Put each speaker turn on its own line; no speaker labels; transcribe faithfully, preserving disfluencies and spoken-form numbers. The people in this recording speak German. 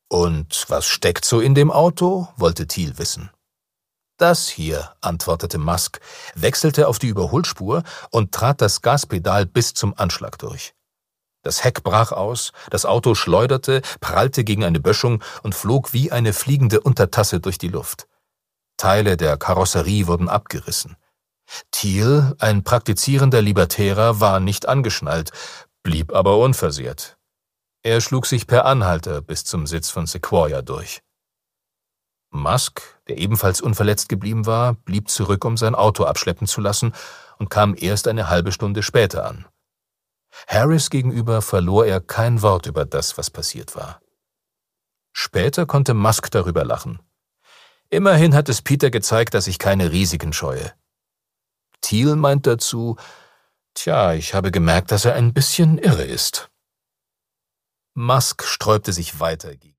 »Und was steckt so in dem Auto?« wollte Thiel wissen. »Das hier«, antwortete Musk, wechselte auf die Überholspur und trat das Gaspedal bis zum Anschlag durch. Das Heck brach aus, das Auto schleuderte, prallte gegen eine Böschung und flog wie eine fliegende Untertasse durch die Luft. Teile der Karosserie wurden abgerissen. Thiel, ein praktizierender Libertärer, war nicht angeschnallt, blieb aber unversehrt. Er schlug sich per Anhalter bis zum Sitz von Sequoia durch. Musk, der ebenfalls unverletzt geblieben war, blieb zurück, um sein Auto abschleppen zu lassen, und kam erst eine halbe Stunde später an. Harris gegenüber verlor er kein Wort über das, was passiert war. Später konnte Musk darüber lachen. Immerhin hat es Peter gezeigt, dass ich keine Risiken scheue. Thiel meint dazu, »Tja, ich habe gemerkt, dass er ein bisschen irre ist.« Musk sträubte sich weiter gegen